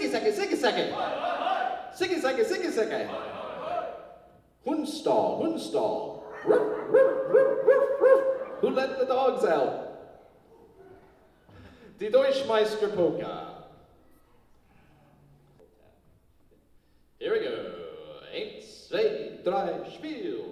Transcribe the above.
Sicky-Sacky, Sicky-Sacky. Sicky-Sacky, Sicky-Sacky. Hundstall, Hundstall. Who let the dogs out? Die Deutschmeister Polka. Here we go. 1, 2, 3, spiel.